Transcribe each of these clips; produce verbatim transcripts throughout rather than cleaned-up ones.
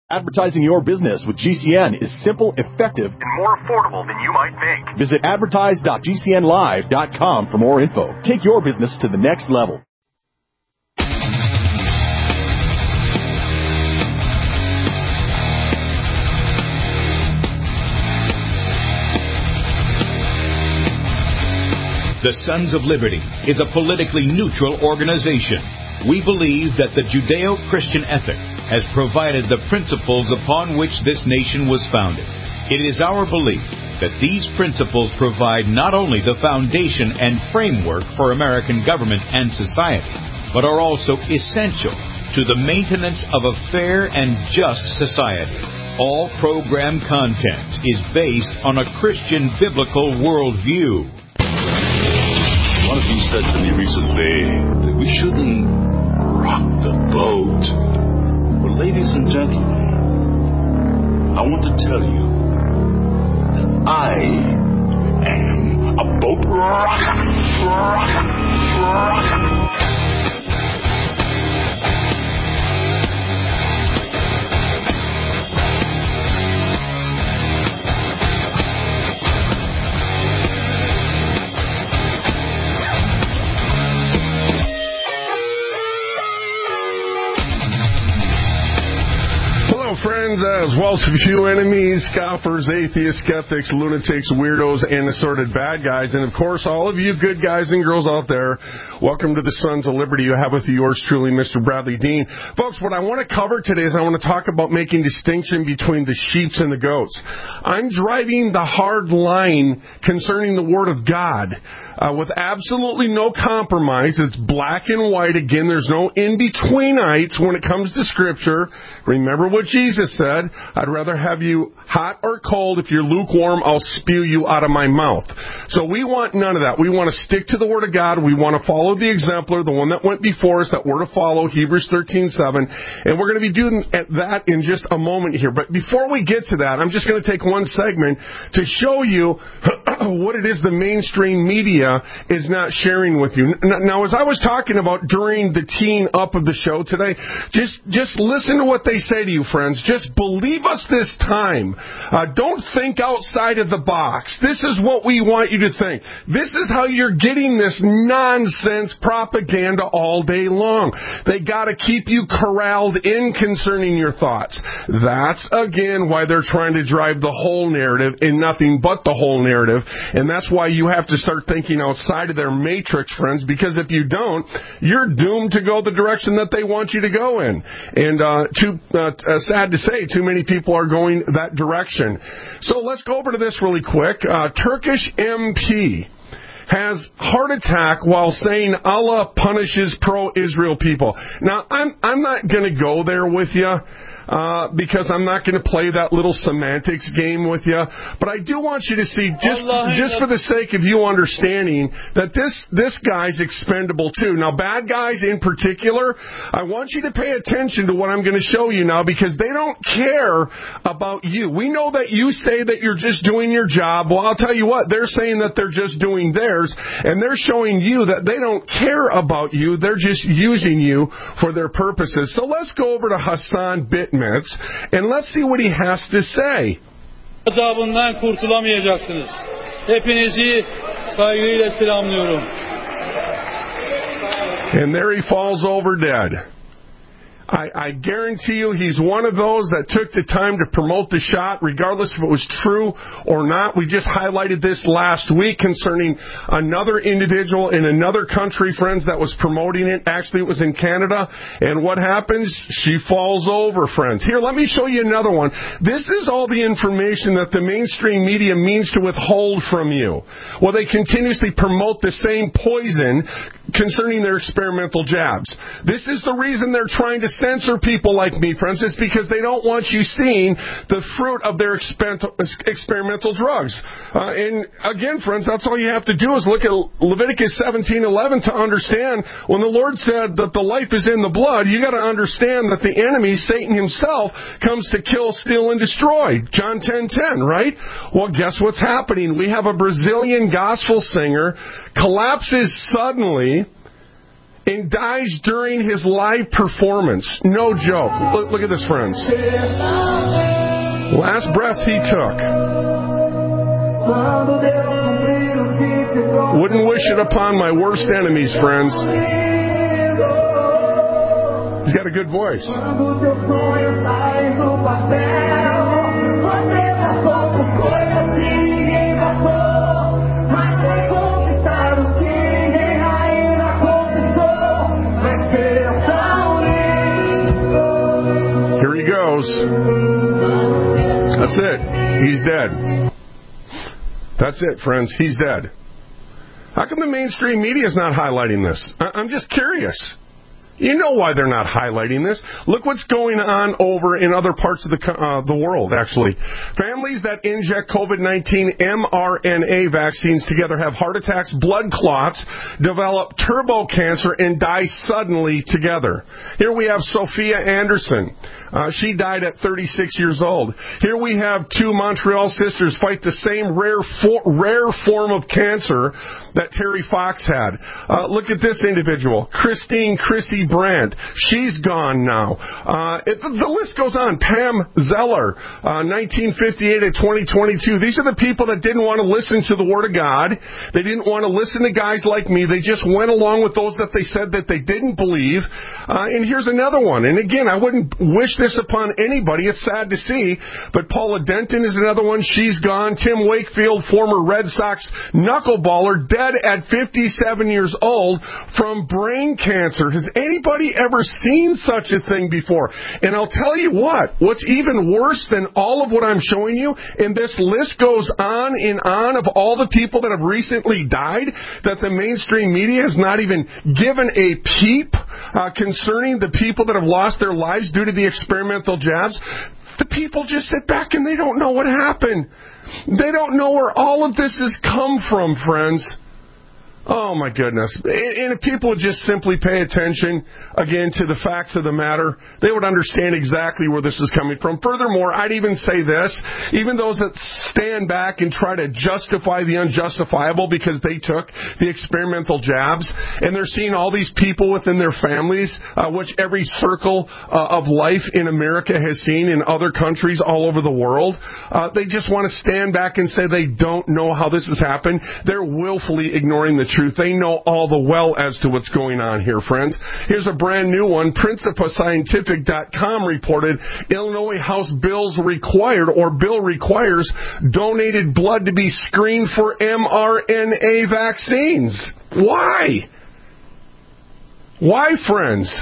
Advertising your business with G C N is simple, effective, and more affordable than you might think. Visit advertise dot g c n live dot com for more info. Take your business to the next level. The Sons of Liberty is a politically neutral organization. We believe that the Judeo-Christian ethic has provided the principles upon which this nation was founded. It is our belief that these principles provide not only the foundation and framework for American government and society, but are also essential to the maintenance of a fair and just society. All program content is based on a Christian biblical worldview. One of you said to me recently that we shouldn't rock the boat. Well, ladies and gentlemen, I want to tell you that I am a boat rocker. rocker, rocker. Friends, as well as a few enemies, scoffers, atheists, skeptics, lunatics, weirdos, and assorted bad guys. And, of course, all of you good guys and girls out there, welcome to the Sons of Liberty. You have with you yours truly, Mister Bradley Dean. Folks, what I want to cover today is I want to talk about making distinction between the sheeps and the goats. I'm driving the hard line concerning the Word of God. Uh, with absolutely no compromise. It's black and white. Again, there's no in-betweenites when it comes to Scripture. Remember what Jesus said. I'd rather have you hot or cold. If you're lukewarm, I'll spew you out of my mouth. So we want none of that. We want to stick to the Word of God. We want to follow the exemplar, the one that went before us, that we're to follow, Hebrews thirteen seven. And we're going to be doing that in just a moment here. But before we get to that, I'm just going to take one segment to show you what it is the mainstream media is not sharing with you. Now, as I was talking about during the teen up of the show today, just just listen to what they say to you, friends. Just believe us this time. Uh, don't think outside of the box. This is what we want you to think. This is how you're getting this nonsense propaganda all day long. They got to keep you corralled in concerning your thoughts. That's, again, why they're trying to drive the whole narrative and nothing but the whole narrative. And that's why you have to start thinking outside of their matrix, friends, because if you don't, you're doomed to go the direction that they want you to go in. And uh, too uh, uh, sad to say, too many people are going that direction. So let's go over to this really quick. Uh, Turkish M P has heart attack while saying Allah punishes pro-Israel people. Now, I'm I'm not going to go there with you. Uh, because I'm not going to play that little semantics game with you. But I do want you to see, just just for the sake of you understanding, that this, this guy's expendable too. Now, bad guys in particular, I want you to pay attention to what I'm going to show you now, because they don't care about you. We know that you say that you're just doing your job. Well, I'll tell you what, they're saying that they're just doing theirs, and they're showing you that they don't care about you. They're just using you for their purposes. So let's go over to Hassan Bitman. And let's see what he has to say. Azabından kurtulamayacaksınız. Hepinizi saygıyla selamlıyorum. And there he falls over dead. I, I guarantee you he's one of those that took the time to promote the shot, regardless if it was true or not. We just highlighted this last week concerning another individual in another country, friends, that was promoting it. Actually, it was in Canada. And what happens? She falls over, friends. Here, let me show you another one. This is all the information that the mainstream media means to withhold from you. Well, they continuously promote the same poison concerning their experimental jabs. This is the reason they're trying to censor people like me, friends. It's because they don't want you seeing the fruit of their experimental drugs. Uh, and again, friends, that's all you have to do is look at Leviticus seventeen eleven to understand when the Lord said that the life is in the blood. You got to understand that the enemy, Satan himself, comes to kill, steal, and destroy. John ten ten, right? Well, guess what's happening? We have a Brazilian gospel singer collapses suddenly and dies during his live performance. No joke. Look, look at this, friends. Last breath he took. Wouldn't wish it upon my worst enemies, friends. He's got a good voice. Here he goes. That's it. He's dead. That's it, friends. He's dead. How come the mainstream media is not highlighting this? I- I'm just curious. You know why they're not highlighting this. Look what's going on over in other parts of the uh, the world, actually. Families that inject COVID nineteen mRNA vaccines together have heart attacks, blood clots, develop turbo cancer, and die suddenly together. Here we have Sophia Anderson. Uh, she died at thirty-six years old. Here we have two Montreal sisters fight the same rare for, rare form of cancer that Terry Fox had. Uh, look at this individual, Christine Chrissy Brandt. She's gone now. Uh, it, the list goes on. Pam Zeller, uh, nineteen fifty-eight to twenty twenty-two. These are the people that didn't want to listen to the Word of God. They didn't want to listen to guys like me. They just went along with those that they said that they didn't believe. Uh, and here's another one. And again, I wouldn't wish this upon anybody. It's sad to see. But Paula Denton is another one. She's gone. Tim Wakefield, former Red Sox knuckleballer, dead at fifty-seven years old from brain cancer. Has anybody ever seen such a thing before? And I'll tell you what, what's even worse than all of what I'm showing you, and this list goes on and on of all the people that have recently died, that the mainstream media has not even given a peep uh, concerning the people that have lost their lives due to the experimental jabs. The people just sit back and they don't know what happened. They don't know where all of this has come from, friends. Oh, my goodness. And if people would just simply pay attention, again, to the facts of the matter, they would understand exactly where this is coming from. Furthermore, I'd even say this, even those that stand back and try to justify the unjustifiable because they took the experimental jabs, and they're seeing all these people within their families, uh, which every circle uh, of life in America has seen in other countries all over the world, uh, they just want to stand back and say they don't know how this has happened. They're willfully ignoring the truth. They know all the well as to what's going on here, friends. Here's a brand new one. Principia Scientific dot com reported Illinois House bills required or bill requires donated blood to be screened for mRNA vaccines. Why? Why, friends?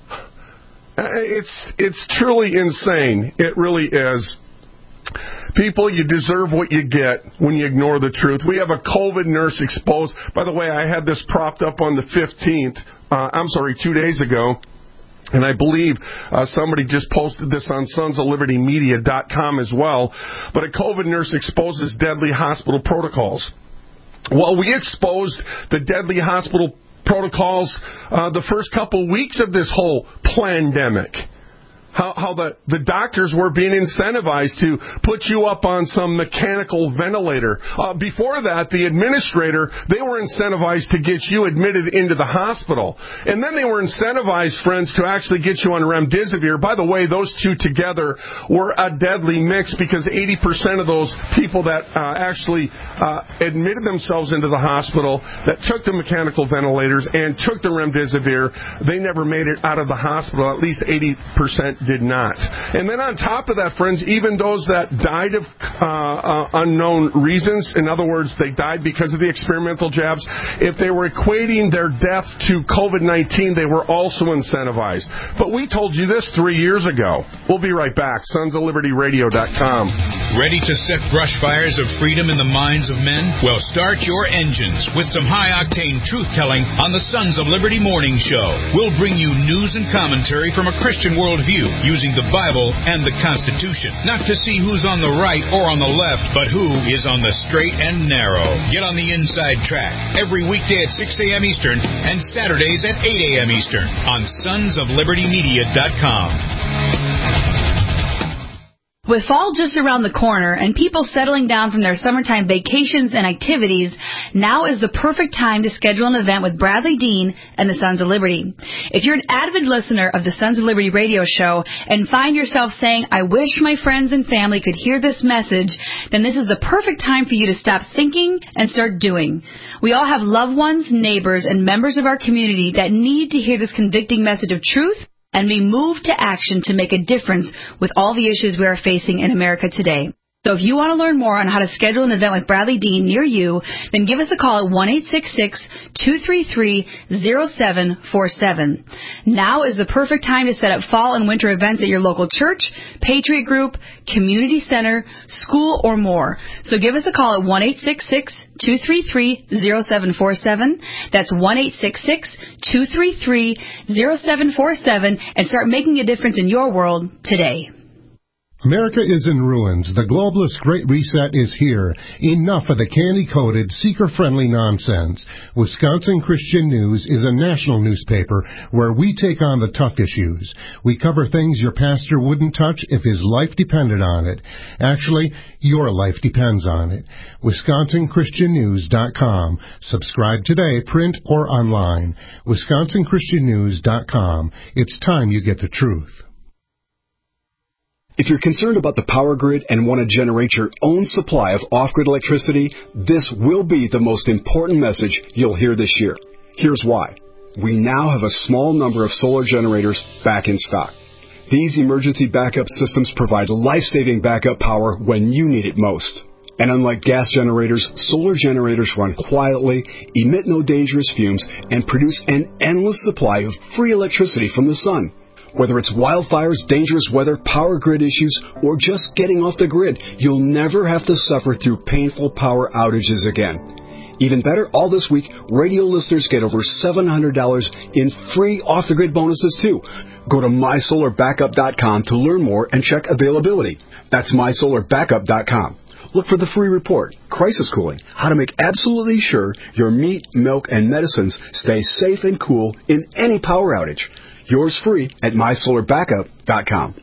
It's it's truly insane. It really is. People, you deserve what you get when you ignore the truth. We have a COVID nurse exposed. By the way, I had this propped up on the fifteenth. Uh, I'm sorry, two days ago. And I believe uh, somebody just posted this on sons of liberty media dot com as well. But a COVID nurse exposes deadly hospital protocols. Well, we exposed the deadly hospital protocols uh, the first couple weeks of this whole pandemic. How, how the, the doctors were being incentivized to put you up on some mechanical ventilator. Uh, before that, the administrator, they were incentivized to get you admitted into the hospital. And then they were incentivized, friends, to actually get you on remdesivir. By the way, those two together were a deadly mix because eighty percent of those people that uh, actually uh, admitted themselves into the hospital, that took the mechanical ventilators and took the remdesivir, they never made it out of the hospital. At least eighty percent did not. And then on top of that, friends, even those that died of uh, uh, unknown reasons, in other words, they died because of the experimental jabs, if they were equating their death to COVID nineteen, they were also incentivized. But we told you this three years ago. We'll be right back. sons of liberty radio dot com. Ready to set brush fires of freedom in the minds of men? Well, start your engines with some high-octane truth-telling on the Sons of Liberty Morning Show. We'll bring you news and commentary from a Christian worldview, using the Bible and the Constitution. Not to see who's on the right or on the left, but who is on the straight and narrow. Get on the inside track every weekday at six a.m. Eastern and Saturdays at eight a.m. Eastern on sons of liberty media dot com. With fall just around the corner and people settling down from their summertime vacations and activities, now is the perfect time to schedule an event with Bradley Dean and the Sons of Liberty. If you're an avid listener of the Sons of Liberty radio show and find yourself saying, I wish my friends and family could hear this message, then this is the perfect time for you to stop thinking and start doing. We all have loved ones, neighbors, and members of our community that need to hear this convicting message of truth, and we move to action to make a difference with all the issues we are facing in America today. So if you want to learn more on how to schedule an event with Bradley Dean near you, then give us a call at one eight six six, two three three, zero seven four seven. Now is the perfect time to set up fall and winter events at your local church, Patriot Group, community center, school, or more. So give us a call at one eight six six, two three three, zero seven four seven. That's one eight six six, two three three, zero seven four seven, and start making a difference in your world today. America is in ruins. The globalist Great Reset is here. Enough of the candy-coated, seeker-friendly nonsense. Wisconsin Christian News is a national newspaper where we take on the tough issues. We cover things your pastor wouldn't touch if his life depended on it. Actually, your life depends on it. Wisconsin Christian News dot com. Subscribe today, print or online. Wisconsin Christian News dot com. It's time you get the truth. If you're concerned about the power grid and want to generate your own supply of off-grid electricity, this will be the most important message you'll hear this year. Here's why. We now have a small number of solar generators back in stock. These emergency backup systems provide life-saving backup power when you need it most. And unlike gas generators, solar generators run quietly, emit no dangerous fumes, and produce an endless supply of free electricity from the sun. Whether it's wildfires, dangerous weather, power grid issues, or just getting off the grid, you'll never have to suffer through painful power outages again. Even better, all this week, radio listeners get over seven hundred dollars in free off-the-grid bonuses, too. Go to my solar backup dot com to learn more and check availability. That's my solar backup dot com. Look for the free report, Crisis Cooling, how to make absolutely sure your meat, milk, and medicines stay safe and cool in any power outage. Yours free at my solar backup dot com.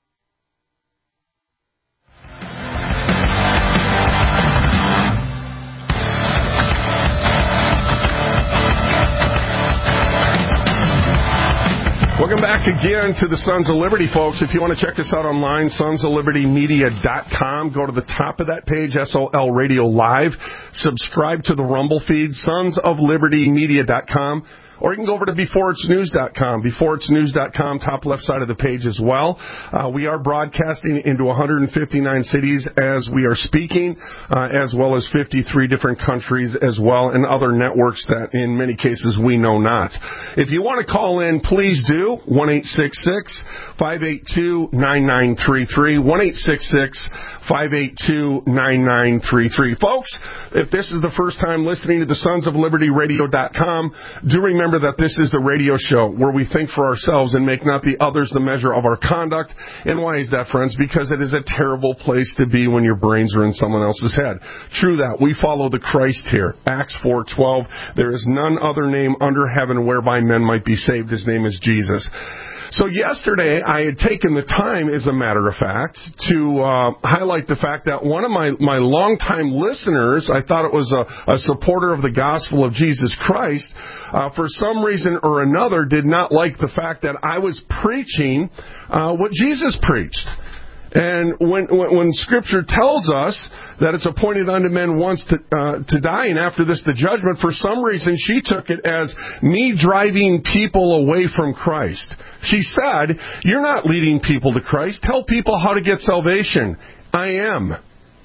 Welcome back again to the Sons of Liberty, folks. If you want to check us out online, sons of liberty media dot com. Go to the top of that page, S O L Radio Live. Subscribe to the Rumble feed, sons of liberty media dot com. Or you can go over to before it's news dot com, before it's news dot com, top left side of the page as well. Uh, we are broadcasting into one hundred fifty-nine cities as we are speaking, uh, as well as fifty-three different countries as well, and other networks that in many cases we know not. If you want to call in, please do, one eight six six, five eight two, nine nine three three, one eight six six, five eight two, nine nine three three. Folks, if this is the first time listening to the sons of liberty radio dot com, do remember Remember that this is the radio show where we think for ourselves and make not the others the measure of our conduct. And why is that, friends? Because it is a terrible place to be when your brains are in someone else's head. True that. We follow the Christ here. Acts four twelve. There is none other name under heaven whereby men might be saved. His name is Jesus. So yesterday, I had taken the time, as a matter of fact, to uh, highlight the fact that one of my, my longtime listeners, I thought it was a, a supporter of the gospel of Jesus Christ, uh, for some reason or another did not like the fact that I was preaching uh, what Jesus preached. And when, when when Scripture tells us that it's appointed unto men once to uh, to die, and after this the judgment, for some reason she took it as me driving people away from Christ. She said, "You're not leading people to Christ. Tell people how to get salvation." I am.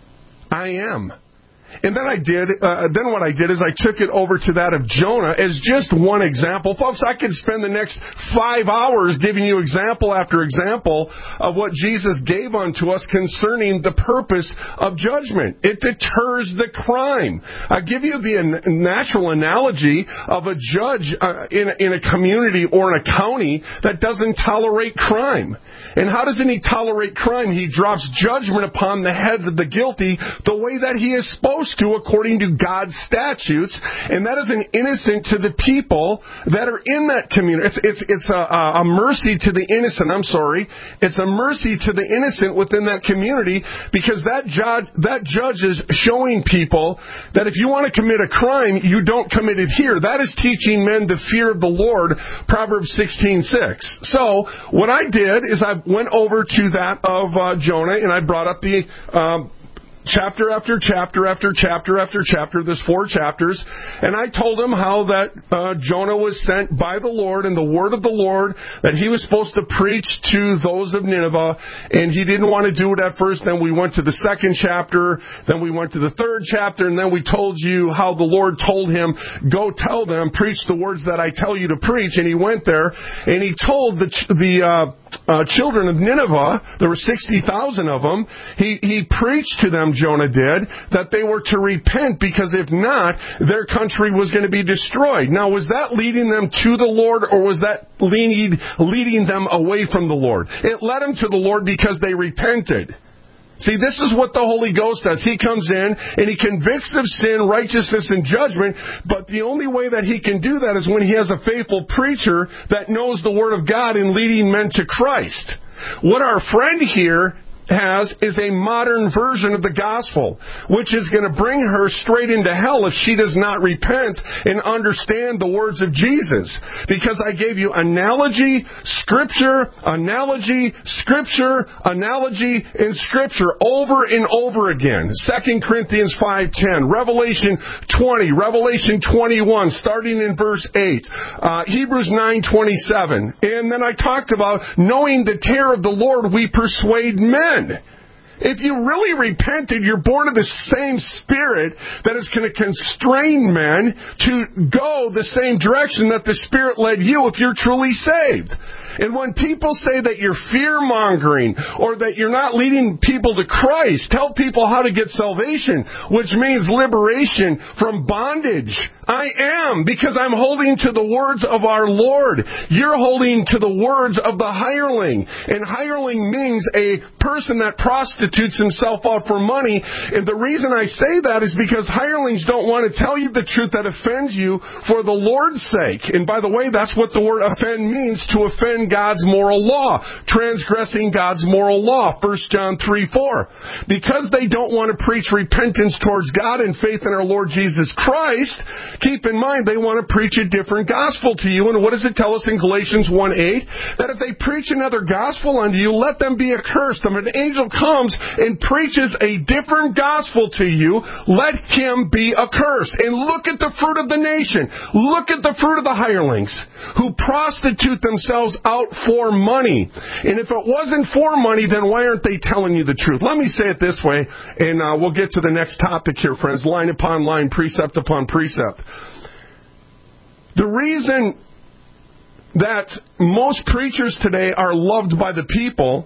I am. And then I did, uh, then what I did is I took it over to that of Jonah as just one example. Folks, I could spend the next five hours giving you example after example of what Jesus gave unto us concerning the purpose of judgment. It deters the crime. I give you the natural analogy of a judge uh, in, in a community or in a county that doesn't tolerate crime. And how doesn't he tolerate crime? He drops judgment upon the heads of the guilty the way that he is supposed supposed to according to God's statutes, and that is an innocent to the people that are in that community. It's, it's, it's a, a mercy to the innocent, I'm sorry. It's a mercy to the innocent within that community, because that judge, that judge is showing people that if you want to commit a crime, you don't commit it here. That is teaching men the fear of the Lord, Proverbs sixteen six. So, what I did is I went over to that of uh, Jonah, and I brought up the um, chapter after chapter after chapter after chapter. There's four chapters. And I told him how that uh, Jonah was sent by the Lord and the word of the Lord, that he was supposed to preach to those of Nineveh, and he didn't want to do it at first. Then we went to the second chapter, then we went to the third chapter, and then we told you how the Lord told him, go tell them, preach the words that I tell you to preach. And he went there, and he told the, the uh, uh, children of Nineveh, there were sixty thousand of them, he, he preached to them, Jonah did, that they were to repent, because if not, their country was going to be destroyed. Now, was that leading them to the Lord, or was that leading, leading them away from the Lord? It led them to the Lord because they repented. See, this is what the Holy Ghost does. He comes in and He convicts of sin, righteousness, and judgment, but the only way that He can do that is when He has a faithful preacher that knows the Word of God in leading men to Christ. What our friend here has is a modern version of the gospel, which is going to bring her straight into hell if she does not repent and understand the words of Jesus. Because I gave you analogy, scripture, analogy, scripture, analogy, and scripture over and over again. Second Corinthians five ten, Revelation twenty, Revelation twenty-one, starting in verse eight, uh, Hebrews nine twenty-seven. And then I talked about knowing the terror of the Lord, we persuade men. If you really repented, you're born of the same Spirit that is going to constrain men to go the same direction that the Spirit led you if you're truly saved. And when people say that you're fear-mongering or that you're not leading people to Christ, tell people how to get salvation, which means liberation from bondage. I am, because I'm holding to the words of our Lord. You're holding to the words of the hireling. And hireling means a person that prostitutes himself out for money. And the reason I say that is because hirelings don't want to tell you the truth that offends you for the Lord's sake. And by the way, that's what the word offend means, to offend God's moral law, transgressing God's moral law, First John three four. Because they don't want to preach repentance towards God and faith in our Lord Jesus Christ, keep in mind they want to preach a different gospel to you. And what does it tell us in Galatians one eight? That if they preach another gospel unto you, let them be accursed. If an angel comes and preaches a different gospel to you, let him be accursed. And look at the fruit of the nation. Look at the fruit of the hirelings who prostitute themselves out for money. And if it wasn't for money, then why aren't they telling you the truth? Let me say it this way, and uh, we'll get to the next topic here, friends. Line upon line, precept upon precept. The reason that most preachers today are loved by the people,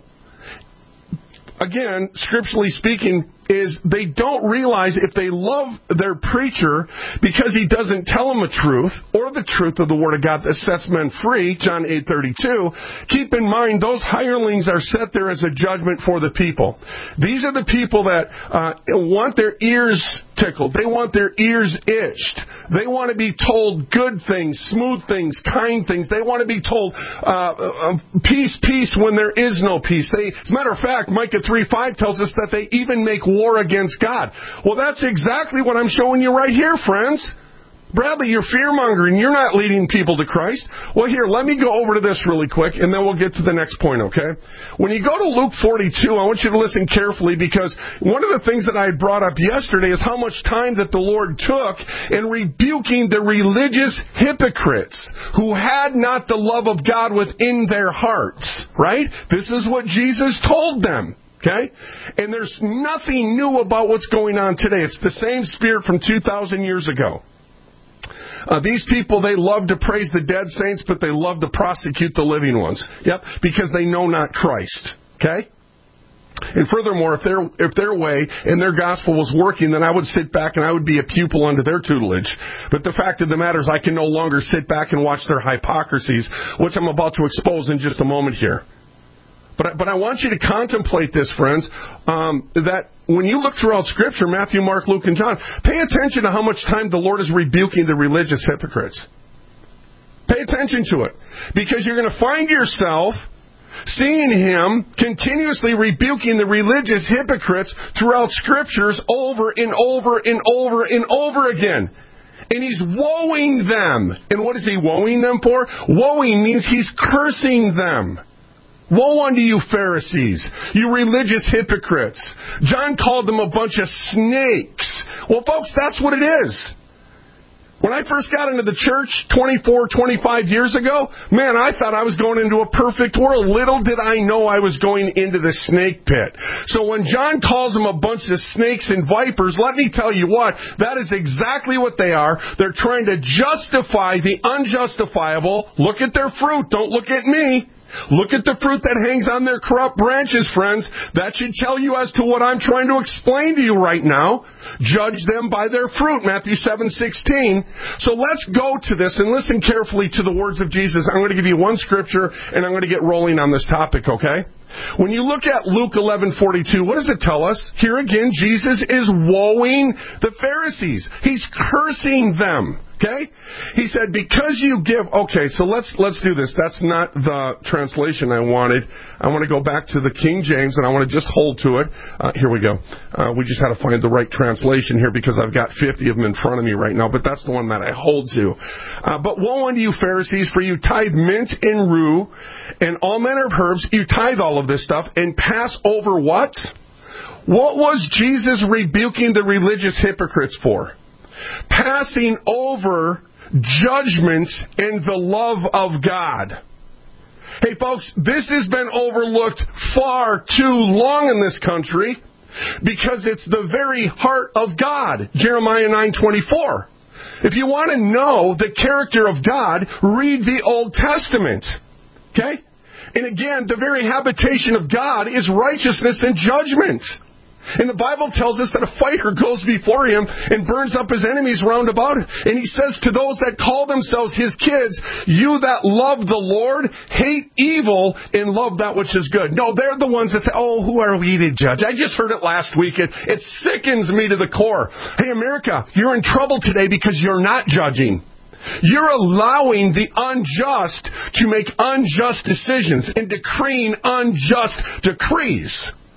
again, scripturally speaking, is they don't realize if they love their preacher because he doesn't tell them the truth or the truth of the Word of God that sets men free, John eight thirty-two, keep in mind those hirelings are set there as a judgment for the people. These are the people that uh, want their ears tickled. They want their ears itched. They want to be told good things, smooth things, kind things. They want to be told uh, uh, peace, peace when there is no peace. They, as a matter of fact, Micah three five tells us that they even make war against God. Well, that's exactly what I'm showing you right here, friends. Bradley, you're fear-mongering. You're not leading people to Christ. Well, here, let me go over to this really quick, and then we'll get to the next point, okay? When you go to Luke forty-two, I want you to listen carefully, because one of the things that I had brought up yesterday is how much time that the Lord took in rebuking the religious hypocrites who had not the love of God within their hearts, right? This is what Jesus told them. Okay? And there's nothing new about what's going on today. It's the same spirit from two thousand years ago. Uh, these people, they love to praise the dead saints, but they love to prosecute the living ones. Yep, because they know not Christ. Okay? And furthermore, if their if their way and their gospel was working, then I would sit back and I would be a pupil under their tutelage. But the fact of the matter is I can no longer sit back and watch their hypocrisies, which I'm about to expose in just a moment here. But, but I want you to contemplate this, friends, um, that when you look throughout Scripture, Matthew, Mark, Luke, and John, pay attention to how much time the Lord is rebuking the religious hypocrites. Pay attention to it. Because you're going to find yourself seeing Him continuously rebuking the religious hypocrites throughout Scriptures over and over and over and over again. And He's woeing them. And what is He woeing them for? Woeing means He's cursing them. Woe unto you, Pharisees, you religious hypocrites. John called them a bunch of snakes. Well, folks, that's what it is. When I first got into the church twenty-four, twenty-five years ago, man, I thought I was going into a perfect world. Little did I know I was going into the snake pit. So when John calls them a bunch of snakes and vipers, let me tell you what, that is exactly what they are. They're trying to justify the unjustifiable. Look at their fruit. Don't look at me. Look at the fruit that hangs on their corrupt branches, friends. That should tell you as to what I'm trying to explain to you right now. Judge them by their fruit, Matthew seven sixteen. So let's go to this and listen carefully to the words of Jesus. I'm going to give you one scripture, and I'm going to get rolling on this topic, okay? When you look at Luke eleven forty-two, what does it tell us? Here again, Jesus is woeing the Pharisees. He's cursing them. Okay? He said, because you give... Okay, so let's let's do this. That's not the translation I wanted. I want to go back to the King James, and I want to just hold to it. Uh, here we go. Uh, we just had to find the right translation here because I've got fifty of them in front of me right now, but that's the one that I hold to. Uh, but woe unto you, Pharisees, for you tithe mint and rue and all manner of herbs. You tithe all of this stuff and pass over what? What was Jesus rebuking the religious hypocrites for? Passing over judgment and the love of God. Hey folks, this has been overlooked far too long in this country because it's the very heart of God. Jeremiah nine twenty-four. If you want to know the character of God, read the Old Testament. Okay? And again, the very habitation of God is righteousness and judgment. And the Bible tells us that a fighter goes before Him and burns up His enemies round about it. And He says to those that call themselves His kids, you that love the Lord, hate evil and love that which is good. No, they're the ones that say, oh, who are we to judge? I just heard it last week. It, it sickens me to the core. Hey, America, you're in trouble today because you're not judging. You're allowing the unjust to make unjust decisions and decreeing unjust decrees.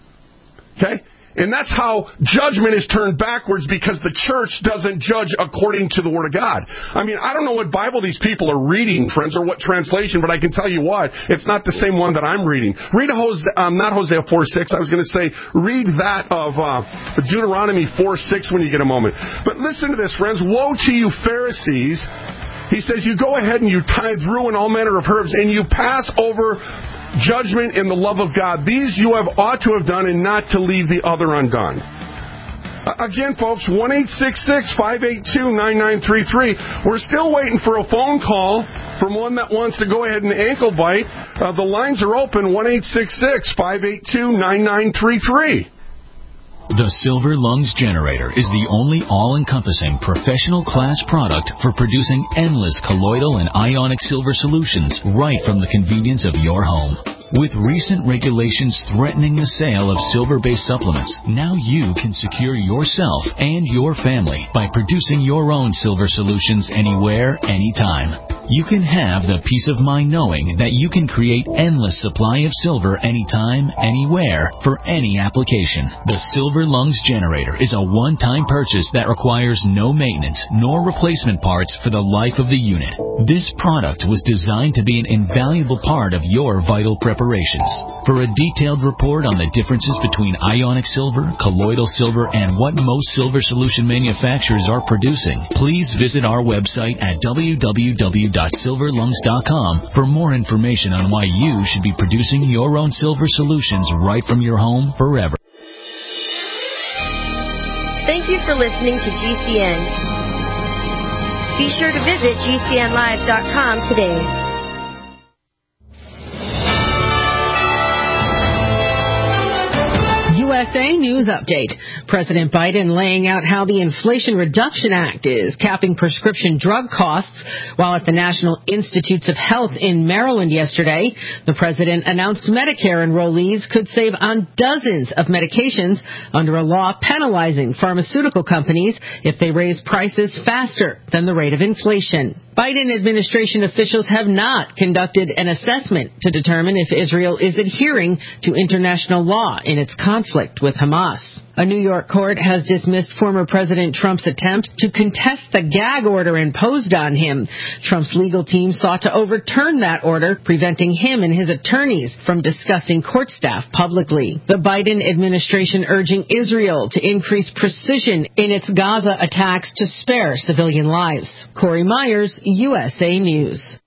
Okay? And that's how judgment is turned backwards because the church doesn't judge according to the Word of God. I mean, I don't know what Bible these people are reading, friends, or what translation, but I can tell you what, it's not the same one that I'm reading. Read Hosea, um, not Hosea four six, I was going to say, read that of uh, Deuteronomy four six when you get a moment. But listen to this, friends. Woe to you, Pharisees. He says, you go ahead and you tithe rue and all manner of herbs, and you pass over judgment and the love of God. These you have ought to have done and not to leave the other undone. Uh, again, folks, one eight six six, five eight two, nine nine three three. We're still waiting for a phone call from one that wants to go ahead and ankle bite. Uh, the lines are open, one eight six six, five eight two, nine nine three three. The Silver Lungs Generator is the only all-encompassing professional class product for producing endless colloidal and ionic silver solutions right from the convenience of your home. With recent regulations threatening the sale of silver-based supplements, now you can secure yourself and your family by producing your own silver solutions anywhere, anytime. You can have the peace of mind knowing that you can create endless supply of silver anytime, anywhere, for any application. The Silver Lungs Generator is a one-time purchase that requires no maintenance nor replacement parts for the life of the unit. This product was designed to be an invaluable part of your vital preparations. For a detailed report on the differences between ionic silver, colloidal silver, and what most silver solution manufacturers are producing, please visit our website at w w w dot silver lungs dot com for more information on why you should be producing your own silver solutions right from your home forever. Thank you for listening to G C N. Be sure to visit G C N live dot com today. U S A News Update. President Biden laying out how the Inflation Reduction Act is capping prescription drug costs, while at the National Institutes of Health in Maryland yesterday, the president announced Medicare enrollees could save on dozens of medications under a law penalizing pharmaceutical companies if they raise prices faster than the rate of inflation. Biden administration officials have not conducted an assessment to determine if Israel is adhering to international law in its conflict with Hamas. A New York court has dismissed former President Trump's attempt to contest the gag order imposed on him. Trump's legal team sought to overturn that order, preventing him and his attorneys from discussing court staff publicly. The Biden administration urging Israel to increase precision in its Gaza attacks to spare civilian lives. Corey Myers, U S A News.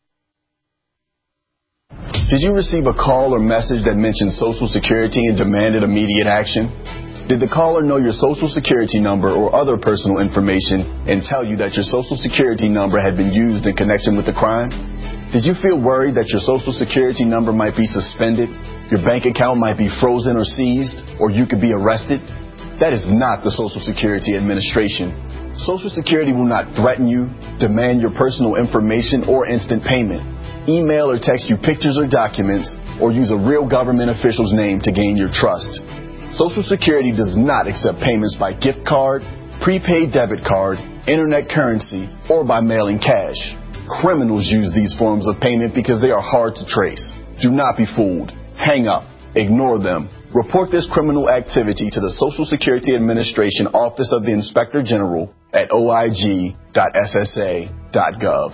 Did you receive a call or message that mentioned Social Security and demanded immediate action? Did the caller know your Social Security number or other personal information and tell you that your Social Security number had been used in connection with the crime? Did you feel worried that your Social Security number might be suspended, your bank account might be frozen or seized, or you could be arrested? That is not the Social Security Administration. Social Security will not threaten you, demand your personal information, or instant payment, email or text you pictures or documents, or use a real government official's name to gain your trust. Social Security does not accept payments by gift card, prepaid debit card, internet currency, or by mailing cash. Criminals use these forms of payment because they are hard to trace. Do not be fooled. Hang up. Ignore them. Report this criminal activity to the Social Security Administration Office of the Inspector General at o i g dot s s a dot gov.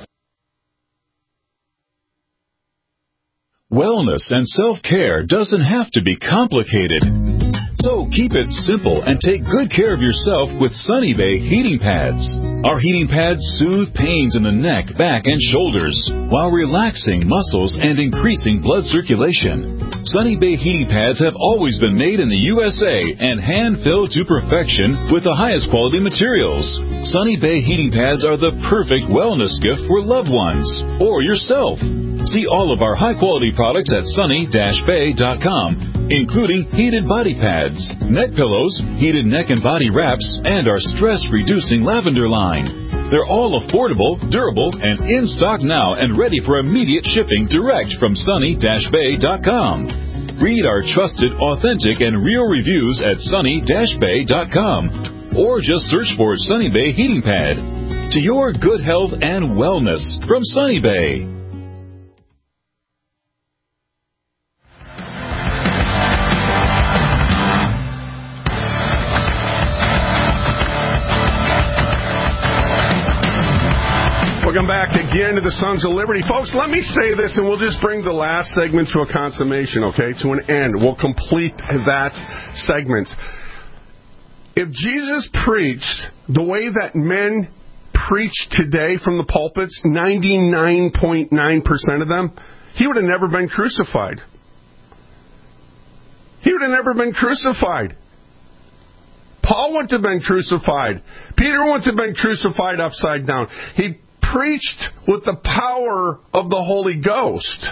Wellness and self-care doesn't have to be complicated. So keep it simple and take good care of yourself with Sunny Bay heating pads. Our heating pads soothe pains in the neck, back, and shoulders while relaxing muscles and increasing blood circulation. Sunny Bay heating pads have always been made in the U S A and hand-filled to perfection with the highest quality materials. Sunny Bay heating pads are the perfect wellness gift for loved ones or yourself. See all of our high-quality products at sunny dash bay dot com, including heated body pads, neck pillows, heated neck and body wraps, and our stress-reducing lavender line. They're all affordable, durable, and in stock now and ready for immediate shipping direct from sunny dash bay dot com. Read our trusted, authentic, and real reviews at sunny dash bay dot com, or just search for Sunny Bay Heating Pad. To your good health and wellness from Sunny Bay. Welcome back again to the Sons of Liberty. Folks, let me say this, and we'll just bring the last segment to a consummation, okay, to an end. We'll complete that segment. If Jesus preached the way that men preach today from the pulpits, ninety-nine point nine percent of them, he would have never been crucified. He would have never been crucified. Paul wouldn't have been crucified. Peter wouldn't have been crucified upside down. He preached with the power of the Holy Ghost.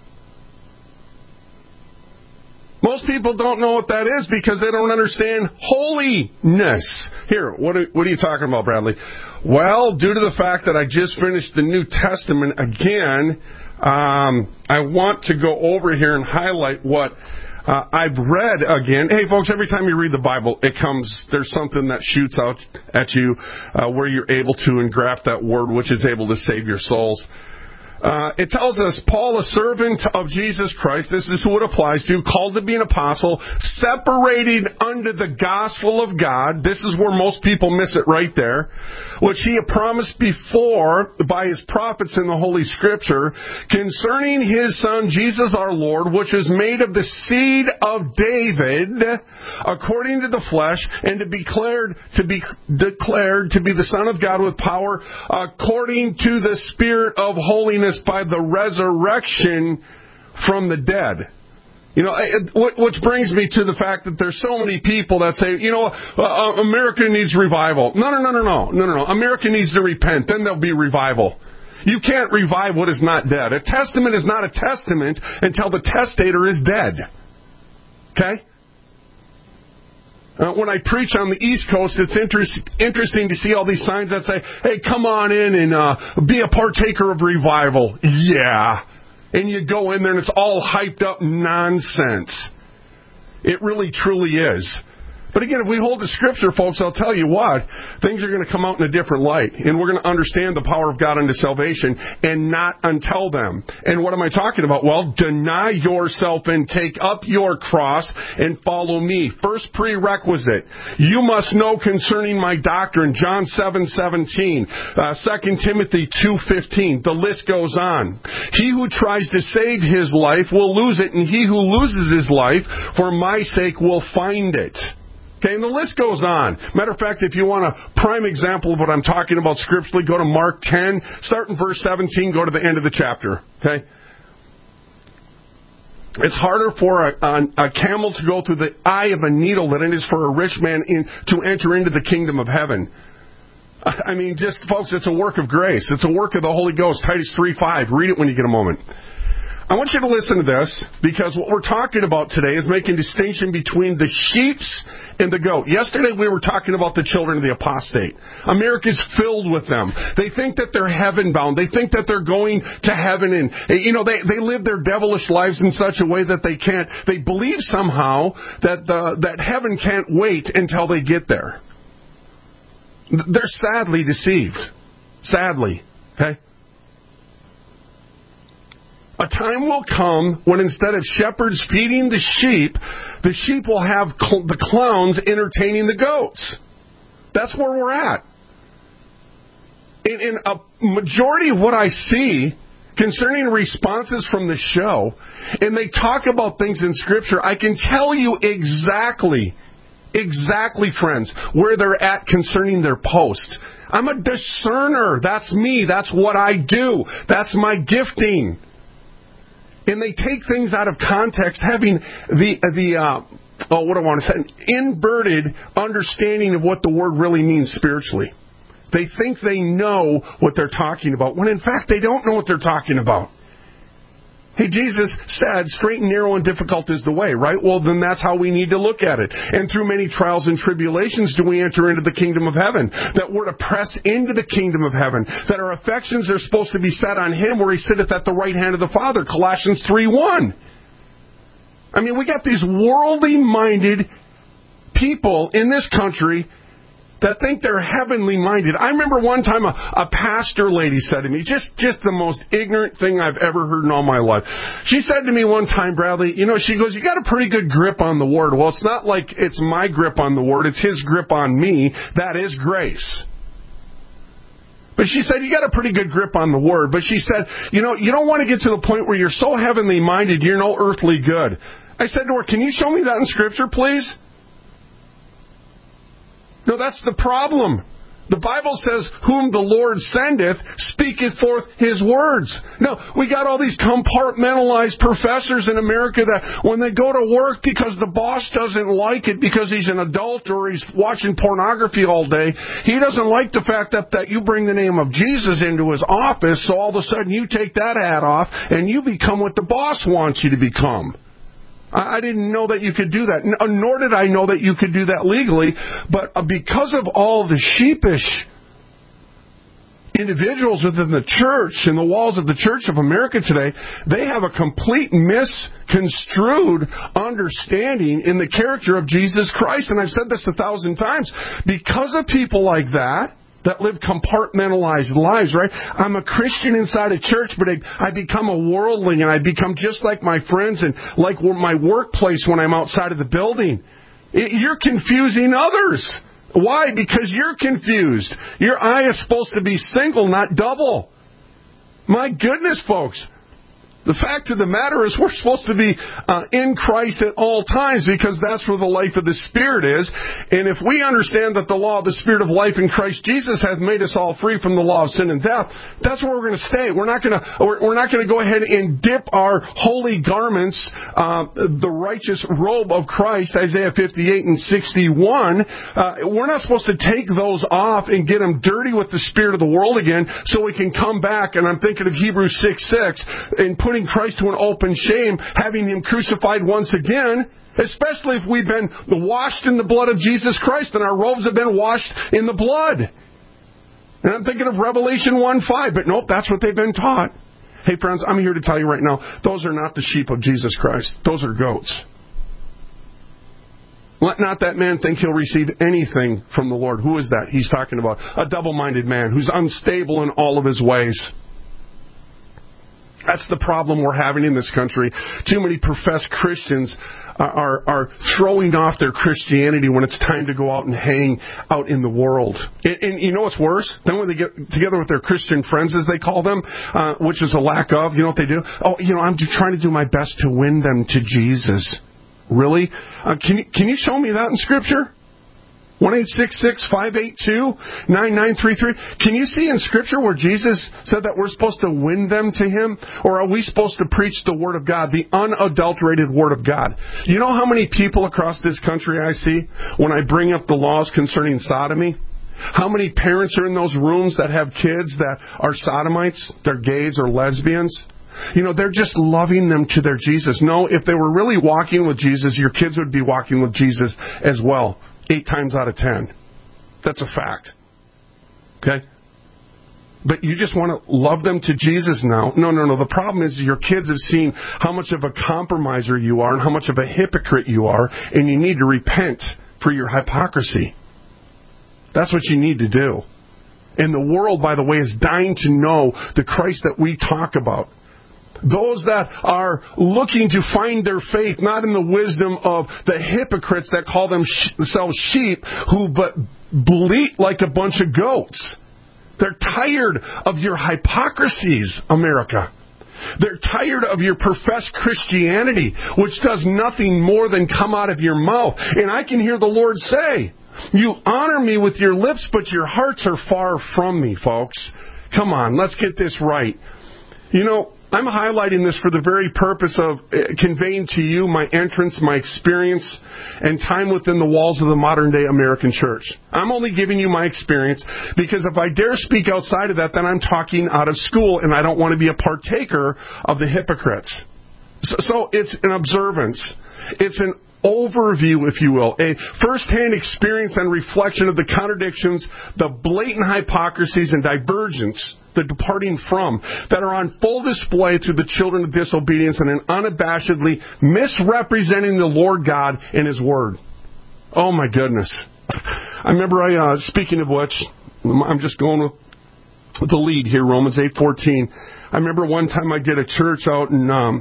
Most people don't know what that is because they don't understand holiness. Here, what are, what are you talking about, Bradley? Well, due to the fact that I just finished the New Testament again, um, I want to go over here and highlight what Uh, I've read again. Hey, folks, every time you read the Bible, it comes, there's something that shoots out at you uh, where you're able to engraft that word, which is able to save your souls. Uh, it tells us, Paul, a servant of Jesus Christ, this is who it applies to, called to be an apostle, separated unto the gospel of God. This is where most people miss it right there. Which he had promised before by his prophets in the Holy Scripture, concerning his Son, Jesus our Lord, which is made of the seed of David, according to the flesh, and to be declared to be declared to be the Son of God with power, according to the Spirit of holiness, by the resurrection from the dead. You know, which brings me to the fact that there's so many people that say, you know, uh, America needs revival. No, no, no, no, no, no, no, no. America needs to repent. Then there'll be revival. You can't revive what is not dead. A testament is not a testament until the testator is dead. Okay? Uh, when I preach on the East Coast, it's interest, interesting to see all these signs that say, hey, come on in and uh, be a partaker of revival. Yeah. And you go in there and it's all hyped up nonsense. It really, truly is. But again, if we hold the Scripture, folks, I'll tell you what, things are going to come out in a different light. And we're going to understand the power of God unto salvation and not until them. And what am I talking about? Well, deny yourself and take up your cross and follow me. First prerequisite, you must know concerning my doctrine, John seven seventeen, uh, Second Timothy two fifteen. The list goes on. He who tries to save his life will lose it, and he who loses his life for my sake will find it. Okay, and the list goes on. Matter of fact, if you want a prime example of what I'm talking about scripturally, go to Mark ten, start in verse seventeen, go to the end of the chapter. Okay? It's harder for a, a, a camel to go through the eye of a needle than it is for a rich man in, to enter into the kingdom of heaven. I mean, just, folks, it's a work of grace. It's a work of the Holy Ghost. Titus three five. Read it when you get a moment. I want you to listen to this, because what we're talking about today is making distinction between the sheep and the goat. Yesterday we were talking about the children of the apostate. America's filled with them. They think that they're heaven-bound. They think that they're going to heaven, and, you know, they, they live their devilish lives in such a way that they can't, they believe somehow that the, that heaven can't wait until they get there. They're sadly deceived. Sadly. Okay? A time will come when instead of shepherds feeding the sheep, the sheep will have cl- the clowns entertaining the goats. That's where we're at. In, in a majority of what I see concerning responses from the show, and they talk about things in Scripture, I can tell you exactly, exactly, friends, where they're at concerning their post. I'm a discerner. That's me. That's what I do. That's my gifting. And they take things out of context, having the, the uh, oh, what do I want to say, an inverted understanding of what the word really means spiritually. They think they know what they're talking about, when in fact they don't know what they're talking about. Hey, Jesus said, straight and narrow and difficult is the way, right? Well, then that's how we need to look at it. And through many trials and tribulations do we enter into the kingdom of heaven. That we're to press into the kingdom of heaven. That our affections are supposed to be set on Him where He sitteth at the right hand of the Father. Colossians three one. I mean, we got these worldly-minded people in this country that think they're heavenly minded. I remember one time a, a pastor lady said to me, just, just the most ignorant thing I've ever heard in all my life. She said to me one time, Bradley, you know, she goes, you got a pretty good grip on the Word. Well, it's not like it's my grip on the Word. It's His grip on me. That is grace. But she said, you got a pretty good grip on the Word. But she said, you know, you don't want to get to the point where you're so heavenly minded, you're no earthly good. I said to her, can you show me that in Scripture, please? No, that's the problem. The Bible says, whom the Lord sendeth, speaketh forth His words. No, we got all these compartmentalized professors in America that when they go to work because the boss doesn't like it because he's an adult or he's watching pornography all day, he doesn't like the fact that, that you bring the name of Jesus into his office, so all of a sudden you take that hat off and you become what the boss wants you to become. I didn't know that you could do that, nor did I know that you could do that legally. But because of all the sheepish individuals within the church and the walls of the Church of America today, they have a complete misconstrued understanding in the character of Jesus Christ. And I've said this a thousand times. Because of people like that, that live compartmentalized lives, right? I'm a Christian inside a church, but I, I become a worldling, and I become just like my friends and like my workplace when I'm outside of the building. It, you're confusing others. Why? Because you're confused. Your eye is supposed to be single, not double. My goodness, folks. The fact of the matter is we're supposed to be uh, in Christ at all times, because that's where the life of the Spirit is. And if we understand that the law of the Spirit of life in Christ Jesus hath made us all free from the law of sin and death, that's where we're going to stay. We're not going to we're, we're not going to go ahead and dip our holy garments, uh, the righteous robe of Christ, Isaiah fifty-eight and sixty-one. Uh, we're not supposed to take those off and get them dirty with the spirit of the world again, so we can come back. And I'm thinking of Hebrews six six and putting Christ to an open shame, having Him crucified once again, Especially if we've been washed in the blood of Jesus Christ and our robes have been washed in the blood. And I'm thinking of Revelation one five, but nope, that's what they've been taught. Hey friends, I'm here to tell you right now, those are not the sheep of Jesus Christ. Those are goats. Let not that man think he'll receive anything from the Lord. Who is that? He's talking about a double-minded man who's unstable in all of his ways. That's the problem we're having in this country. Too many professed Christians are, are throwing off their Christianity when it's time to go out and hang out in the world. And, and you know what's worse? Then when they get together with their Christian friends, as they call them, uh, which is a lack of, you know what they do? Oh, you know, I'm trying to do my best to win them to Jesus. Really? Uh, can you, can you show me that in Scripture? one eight six six, five eight two, nine nine three three. Can you see in Scripture where Jesus said that we're supposed to win them to Him? Or are we supposed to preach the Word of God, the unadulterated Word of God? You know how many people across this country I see when I bring up the laws concerning sodomy? How many parents are in those rooms that have kids that are sodomites, they're gays or lesbians? You know, they're just loving them to their Jesus. No, if they were really walking with Jesus, your kids would be walking with Jesus as well. Eight times out of ten. That's a fact. Okay? But you just want to love them to Jesus now. No, no, no. The problem is your kids have seen how much of a compromiser you are and how much of a hypocrite you are, and you need to repent for your hypocrisy. That's what you need to do. And the world, by the way, is dying to know the Christ that we talk about. Those that are looking to find their faith, not in the wisdom of the hypocrites that call themselves sheep, who but bleat like a bunch of goats. They're tired of your hypocrisies, America. They're tired of your professed Christianity, which does nothing more than come out of your mouth. And I can hear the Lord say, you honor me with your lips, but your hearts are far from me, folks. Come on, let's get this right. You know, I'm highlighting this for the very purpose of conveying to you my entrance, my experience, and time within the walls of the modern-day American church. I'm only giving you my experience because if I dare speak outside of that, then I'm talking out of school, and I don't want to be a partaker of the hypocrites. So, so it's an observance. It's an overview, if you will, a first-hand experience and reflection of the contradictions, the blatant hypocrisies and divergence, the departing from, that are on full display through the children of disobedience and in unabashedly misrepresenting the Lord God and His Word. Oh my goodness. I remember I, uh, speaking of which, I'm just going with the lead here, Romans eight fourteen. I remember one time I did a church out in um,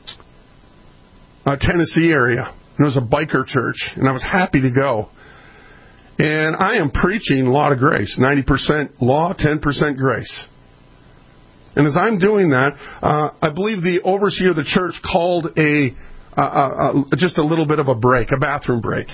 uh, Tennessee area. It was a biker church, and I was happy to go. And I am preaching law to grace, ninety percent law, ten percent grace. And as I'm doing that, uh, I believe the overseer of the church called a uh, uh, uh, just a little bit of a break, a bathroom break.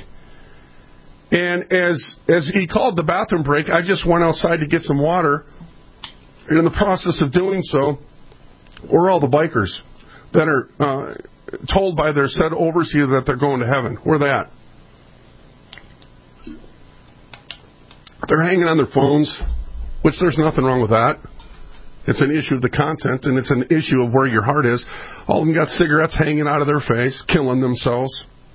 And as as he called the bathroom break, I just went outside to get some water. And in the process of doing so, were all the bikers that are Uh, told by their said overseer that they're going to heaven. Where are they at? They're hanging on their phones, which there's nothing wrong with that. It's an issue of the content, and it's an issue of where your heart is. All of them got cigarettes hanging out of their face, killing themselves.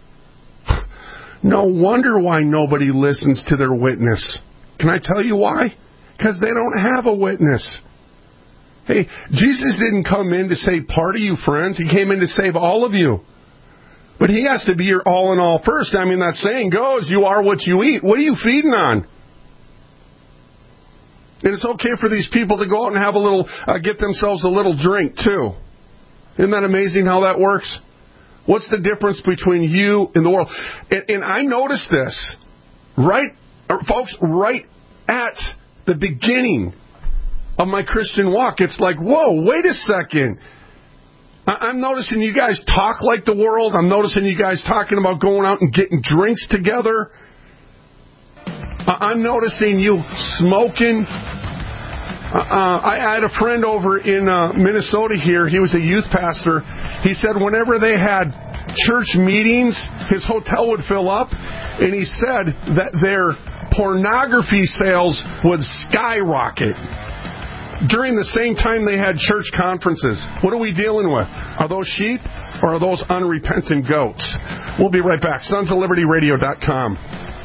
No wonder why nobody listens to their witness. Can I tell you why? Because they don't have a witness. Hey, Jesus didn't come in to save part of you, friends. He came in to save all of you. But He has to be your all in all first. I mean, that saying goes, you are what you eat. What are you feeding on? And it's okay for these people to go out and have a little, uh, get themselves a little drink, too. Isn't that amazing how that works? What's the difference between you and the world? And, and I noticed this, right, folks, right at the beginning of my Christian walk. It's like, whoa, wait a second. I'm noticing you guys talk like the world. I'm noticing you guys talking about going out and getting drinks together. I'm noticing you smoking. Uh, I had a friend over in uh, Minnesota here. He was a youth pastor. He said whenever they had church meetings, his hotel would fill up. And he said that their pornography sales would skyrocket during the same time they had church conferences. What are we dealing with? Are those sheep Or are those unrepentant goats? We'll be right back. Sons of Liberty Radio dot com.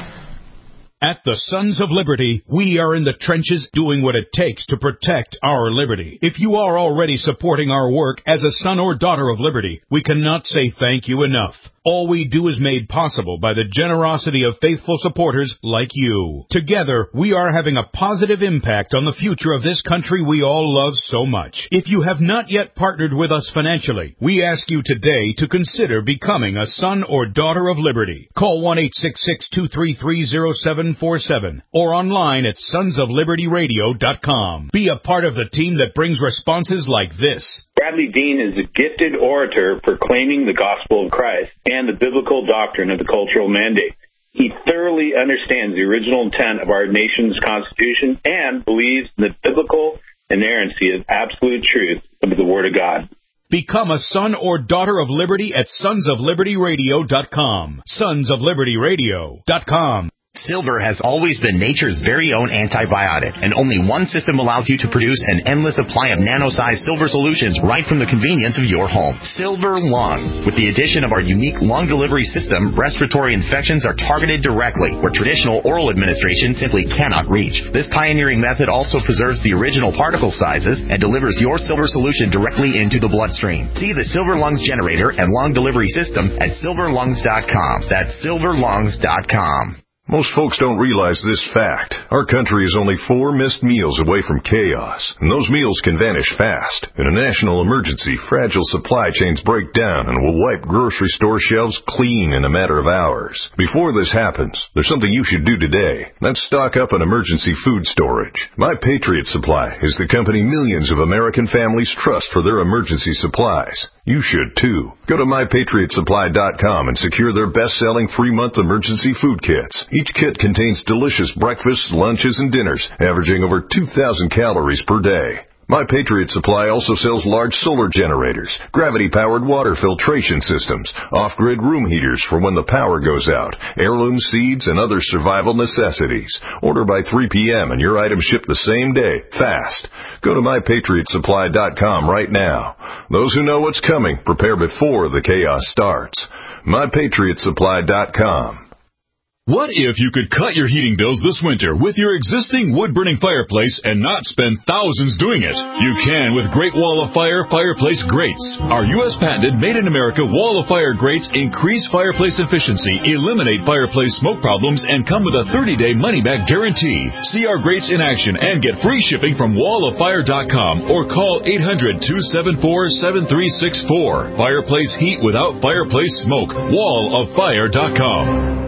At the Sons of Liberty, we are in the trenches doing what it takes to protect our liberty. If you are already supporting our work as a son or daughter of liberty, we cannot say thank you enough. All we do is made possible by the generosity of faithful supporters like you. Together, we are having a positive impact on the future of this country we all love so much. If you have not yet partnered with us financially, we ask you today to consider becoming a son or daughter of liberty. Call one eight six six, two three three, zero seven four seven or online at sons of liberty radio dot com. Be a part of the team that brings responses like this. Bradley Dean is a gifted orator proclaiming the gospel of Christ and the biblical doctrine of the cultural mandate. He thoroughly understands the original intent of our nation's Constitution and believes in the biblical inerrancy of absolute truth of the Word of God. Become a son or daughter of liberty at sons of liberty radio dot com. sons of liberty radio dot com. Silver has always been nature's very own antibiotic, and only one system allows you to produce an endless supply of nano-sized silver solutions right from the convenience of your home. Silver Lungs. With the addition of our unique lung delivery system, respiratory infections are targeted directly, where traditional oral administration simply cannot reach. This pioneering method also preserves the original particle sizes and delivers your silver solution directly into the bloodstream. See the Silver Lungs generator and lung delivery system at silver lungs dot com. That's silver lungs dot com. Most folks don't realize this fact. Our country is only four missed meals away from chaos, and those meals can vanish fast. In a national emergency, fragile supply chains break down and will wipe grocery store shelves clean in a matter of hours. Before this happens, there's something you should do today. That's stock up on emergency food storage. My Patriot Supply is the company millions of American families trust for their emergency supplies. You should too. Go to my patriot supply dot com and secure their best-selling three-month emergency food kits. Each kit contains delicious breakfasts, lunches, and dinners, averaging over two thousand calories per day. My Patriot Supply also sells large solar generators, gravity-powered water filtration systems, off-grid room heaters for when the power goes out, heirloom seeds, and other survival necessities. Order by three p.m. and your items ship the same day, fast. Go to my patriot supply dot com right now. Those who know what's coming prepare before the chaos starts. my patriot supply dot com. What if you could cut your heating bills this winter with your existing wood-burning fireplace and not spend thousands doing it? You can with Great Wall of Fire Fireplace Grates. Our U S patented made-in-America Wall of Fire grates increase fireplace efficiency, eliminate fireplace smoke problems, and come with a thirty-day money-back guarantee. See our grates in action and get free shipping from wall of fire dot com or call eight hundred, two seven four, seven three six four. Fireplace heat without fireplace smoke. wall of fire dot com.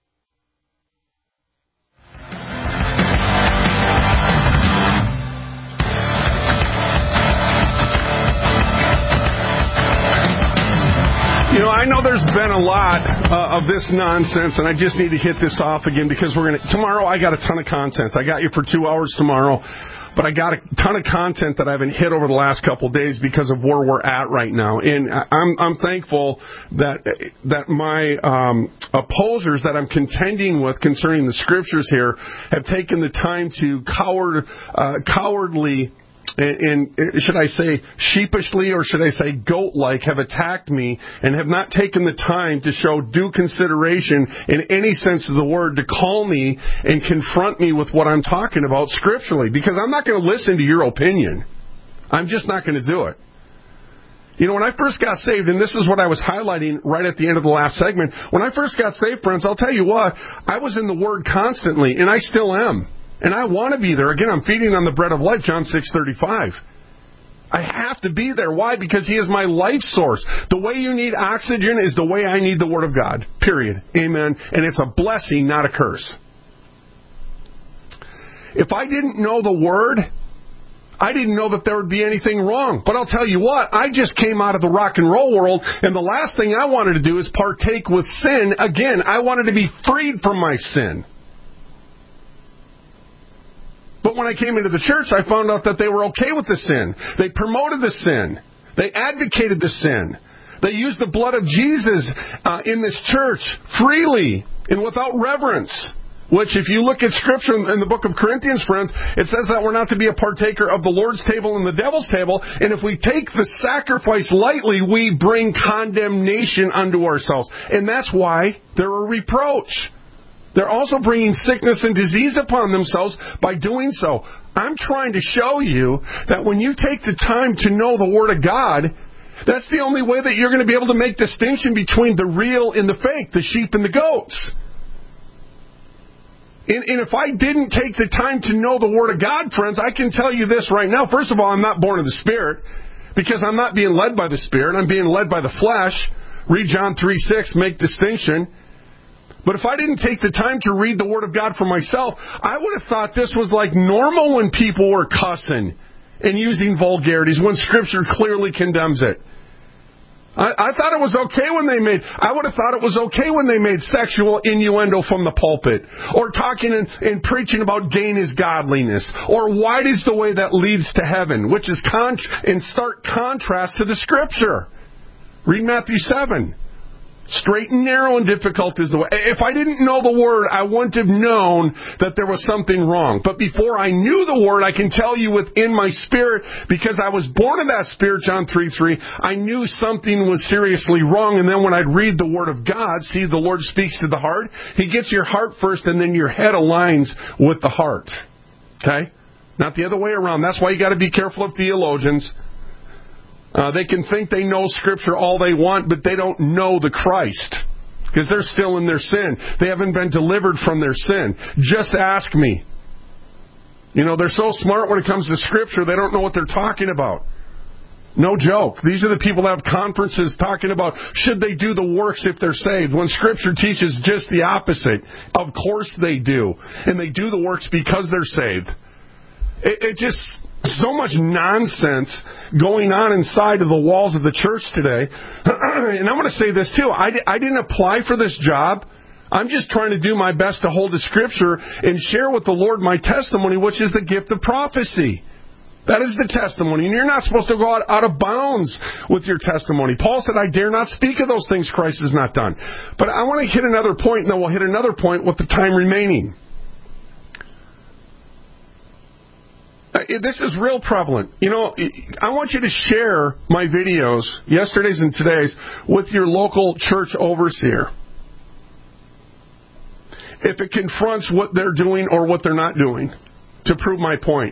You know, I know there's been a lot uh, of this nonsense, and I just need to hit this off again because we're going to... Tomorrow, I got a ton of content. I got you for two hours tomorrow, but I got a ton of content that I haven't hit over the last couple of days because of where we're at right now. And I'm, I'm thankful that that my um, opposers that I'm contending with concerning the scriptures here have taken the time to coward, uh, cowardly... And, and should I say sheepishly or should I say goat-like have attacked me and have not taken the time to show due consideration in any sense of the word to call me and confront me with what I'm talking about scripturally, because I'm not going to listen to your opinion. I'm just not going to do it. You know, when I first got saved, and this is what I was highlighting right at the end of the last segment, when I first got saved, friends, I'll tell you what, I was in the Word constantly, and I still am. And I want to be there. Again, I'm feeding on the bread of life, John six thirty-five. I have to be there. Why? Because He is my life source. The way you need oxygen is the way I need the Word of God. Period. Amen. And it's a blessing, not a curse. If I didn't know the Word, I didn't know that there would be anything wrong. But I'll tell you what, I just came out of the rock and roll world, and the last thing I wanted to do is partake with sin. Again, I wanted to be freed from my sin. But when I came into the church, I found out that they were okay with the sin. They promoted the sin. They advocated the sin. They used the blood of Jesus uh, in this church freely and without reverence. which if you look at Scripture in the book of Corinthians, friends, it says that we're not to be a partaker of the Lord's table and the devil's table. And if we take the sacrifice lightly, we bring condemnation unto ourselves. And that's why they're a reproach. They're also bringing sickness and disease upon themselves by doing so. I'm trying to show you that when you take the time to know the Word of God, that's the only way that you're going to be able to make distinction between the real and the fake, the sheep and the goats. And, and if I didn't take the time to know the Word of God, friends, I can tell you this right now. First of all, I'm not born of the Spirit, because I'm not being led by the Spirit. I'm being led by the flesh. Read John three six, make distinction. But if I didn't take the time to read the Word of God for myself, I would have thought this was like normal when people were cussing and using vulgarities, when Scripture clearly condemns it. I, I thought it was okay when they made, I would have thought it was okay when they made sexual innuendo from the pulpit, or talking and, and preaching about gain is godliness, or wide is the way that leads to heaven, which is con- in stark contrast to the Scripture. Read Matthew seven. Straight and narrow and difficult is the way. If I didn't know the Word, I wouldn't have known that there was something wrong. But before I knew the Word, I can tell you within my spirit, because I was born of that Spirit, John three three, I knew something was seriously wrong. And then when I'd read the Word of God, see, the Lord speaks to the heart. He gets your heart first, and then your head aligns with the heart. Okay? Not the other way around. That's why you got to be careful of theologians. Uh, they can think they know Scripture all they want, but they don't know the Christ, because they're still in their sin. They haven't been delivered from their sin. Just ask me. You know, they're so smart when it comes to Scripture, they don't know what they're talking about. No joke. These are the people that have conferences talking about should they do the works if they're saved, when Scripture teaches just the opposite. Of course they do. And they do the works because they're saved. It, it just... So much nonsense going on inside of the walls of the church today. And I'm going to say this too. I, I didn't apply for this job. I'm just trying to do my best to hold the Scripture and share with the Lord my testimony, which is the gift of prophecy. That is the testimony. And you're not supposed to go out, out of bounds with your testimony. Paul said, I dare not speak of those things Christ has not done. But I want to hit another point, and then we'll hit another point with the time remaining. This is real prevalent. You know, I want you to share my videos, yesterday's and today's, with your local church overseer. If it confronts what they're doing or what they're not doing, to prove my point.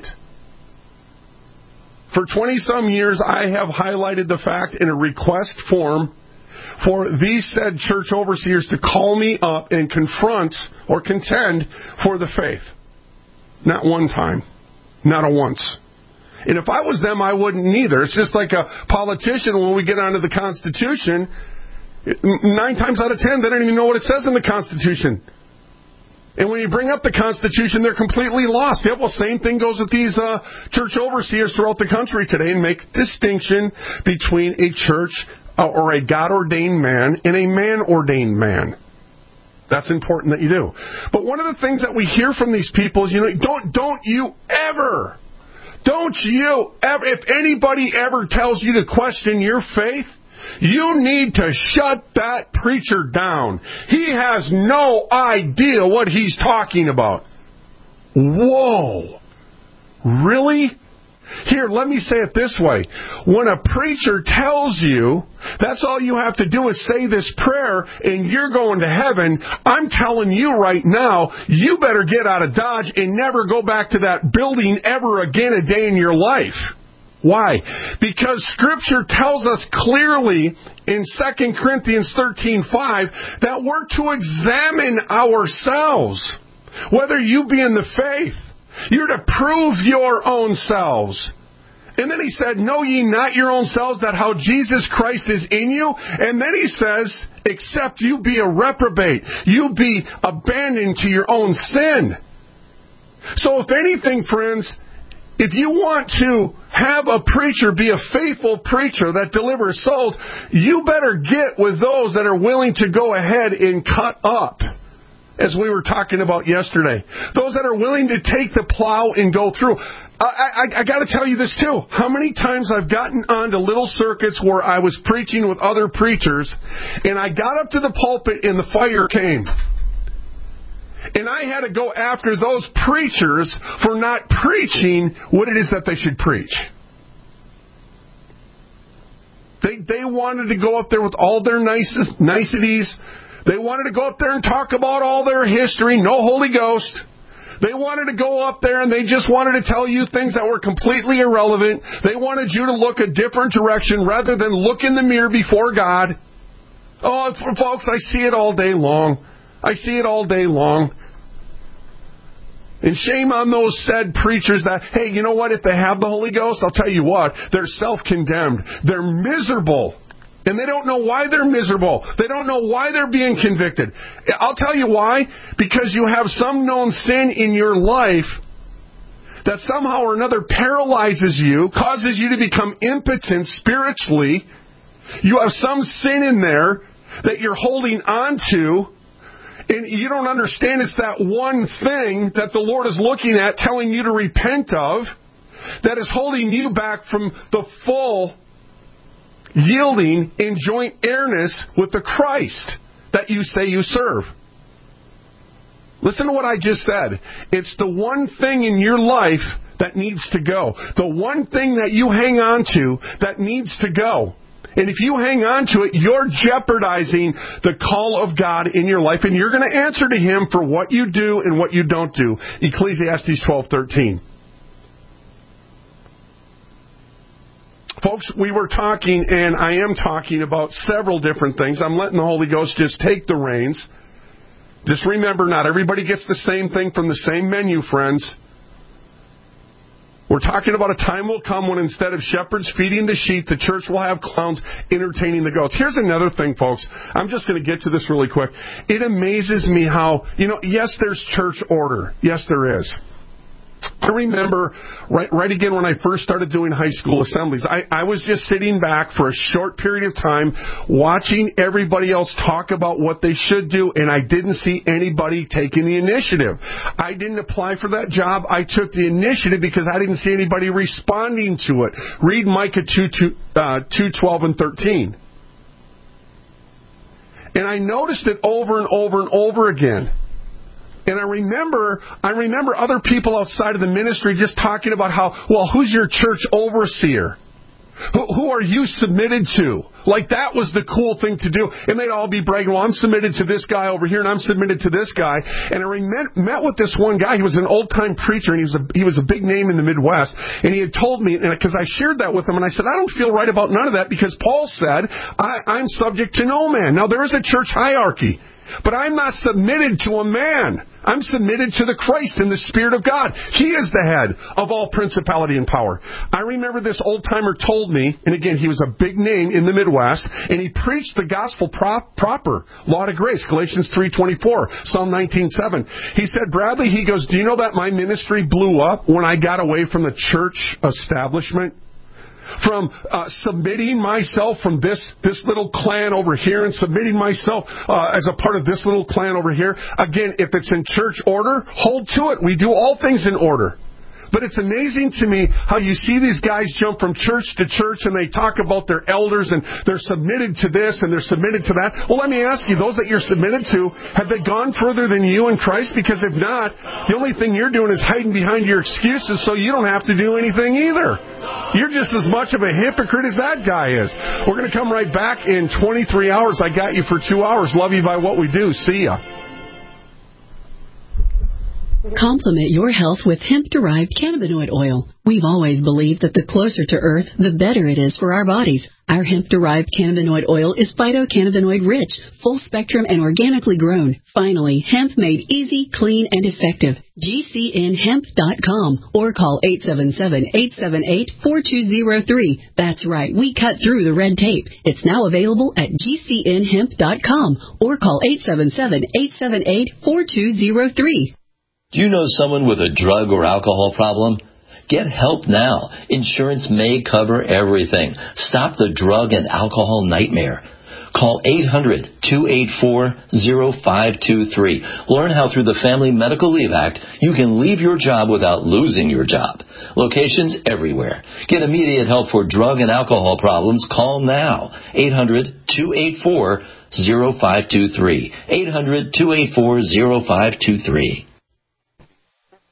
For twenty-some years, I have highlighted the fact in a request form for these said church overseers to call me up and confront or contend for the faith. Not one time. Not a once. And if I was them, I wouldn't either. It's just like a politician when we get onto the Constitution. Nine times out of ten, they don't even know what it says in the Constitution. And when you bring up the Constitution, they're completely lost. Yeah, well, same thing goes with these uh, church overseers throughout the country today, and make distinction between a church uh, or a God-ordained man and a man-ordained man. That's important that you do. But one of the things that we hear from these people is, you know, don't don't you ever, don't you ever, if anybody ever tells you to question your faith, you need to shut that preacher down. He has no idea what he's talking about. Whoa. Really? Here, let me say it this way. When a preacher tells you, that's all you have to do is say this prayer and you're going to heaven, I'm telling you right now, you better get out of Dodge and never go back to that building ever again a day in your life. Why? Because Scripture tells us clearly in Second Corinthians thirteen five that we're to examine ourselves, whether you be in the faith. You're to prove your own selves. And then he said, know ye not your own selves that how Jesus Christ is in you? And then he says, except you be a reprobate. You be abandoned to your own sin. So if anything, friends, if you want to have a preacher be a faithful preacher that delivers souls, you better get with those that are willing to go ahead and cut up. As we were talking about yesterday. Those that are willing to take the plow and go through. I, I, I got to tell you this too. How many times I've gotten onto little circuits where I was preaching with other preachers, and I got up to the pulpit and the fire came. And I had to go after those preachers for not preaching what it is that they should preach. They they wanted to go up there with all their nicest, niceties. They wanted to go up there and talk about all their history, no Holy Ghost. They wanted to go up there and they just wanted to tell you things that were completely irrelevant. They wanted you to look a different direction rather than look in the mirror before God. Oh, folks, I see it all day long. I see it all day long. And shame on those said preachers that, hey, you know what, if they have the Holy Ghost, I'll tell you what, they're self-condemned. They're miserable. And they don't know why they're miserable. They don't know why they're being convicted. I'll tell you why. Because you have some known sin in your life that somehow or another paralyzes you, causes you to become impotent spiritually. You have some sin in there that you're holding on to. And you don't understand it's that one thing that the Lord is looking at, telling you to repent of, that is holding you back from the full yielding in joint heirness with the Christ that you say you serve. Listen to what I just said. It's the one thing in your life that needs to go. The one thing that you hang on to that needs to go. And if you hang on to it, you're jeopardizing the call of God in your life, and you're going to answer to Him for what you do and what you don't do. Ecclesiastes twelve thirteen. Folks, we were talking, and I am talking about several different things. I'm letting the Holy Ghost just take the reins. Just remember, not everybody gets the same thing from the same menu, friends. We're talking about a time will come when instead of shepherds feeding the sheep, the church will have clowns entertaining the goats. Here's another thing, folks. I'm just going to get to this really quick. It amazes me how, you know, yes, there's church order. Yes, there is. I remember right, right again when I first started doing high school assemblies, I, I was just sitting back for a short period of time watching everybody else talk about what they should do, and I didn't see anybody taking the initiative. I didn't apply for that job. I took the initiative because I didn't see anybody responding to it. Read Micah two, two, uh, two twelve and thirteen. And I noticed it over and over and over again. And I remember, I remember other people outside of the ministry just talking about how, well, who's your church overseer? Who, who are you submitted to? Like that was the cool thing to do. And they'd all be bragging, well, I'm submitted to this guy over here and I'm submitted to this guy. And I met, met with this one guy. He was an old-time preacher and he was a, he was a big name in the Midwest. And he had told me, and because I shared that with him, and I said, I don't feel right about none of that because Paul said, I, I'm subject to no man. Now, there is a church hierarchy. But I'm not submitted to a man. I'm submitted to the Christ and the Spirit of God. He is the head of all principality and power. I remember this old-timer told me, and again, he was a big name in the Midwest, and he preached the gospel prop, proper, law to grace, Galatians three twenty-four, Psalm nineteen seven. He said, Bradley, he goes, do you know that my ministry blew up when I got away from the church establishment? From uh, submitting myself from this, this little clan over here and submitting myself uh, as a part of this little clan over here. Again, if it's in church order, hold to it. We do all things in order. But it's amazing to me how you see these guys jump from church to church and they talk about their elders and they're submitted to this and they're submitted to that. Well, let me ask you, those that you're submitted to, have they gone further than you in Christ? Because if not, the only thing you're doing is hiding behind your excuses so you don't have to do anything either. You're just as much of a hypocrite as that guy is. We're going to come right back in twenty-three hours. I got you for two hours. Love you by what we do. See ya. Complement your health with hemp-derived cannabinoid oil. We've always believed that the closer to Earth, the better it is for our bodies. Our hemp-derived cannabinoid oil is phytocannabinoid-rich, full-spectrum, and organically grown. Finally, hemp made easy, clean, and effective. G C N hemp dot com or call eight seven seven, eight seven eight, four two zero three. That's right, we cut through the red tape. It's now available at G C N hemp dot com or call eight seven seven, eight seven eight, four two zero three. Do you know someone with a drug or alcohol problem? Get help now. Insurance may cover everything. Stop the drug and alcohol nightmare. Call eight hundred, two eight four, zero five two three. Learn how through the Family Medical Leave Act you can leave your job without losing your job. Locations everywhere. Get immediate help for drug and alcohol problems. Call now. eight hundred, two eight four, zero five two three. eight hundred, two eight four, zero five two three.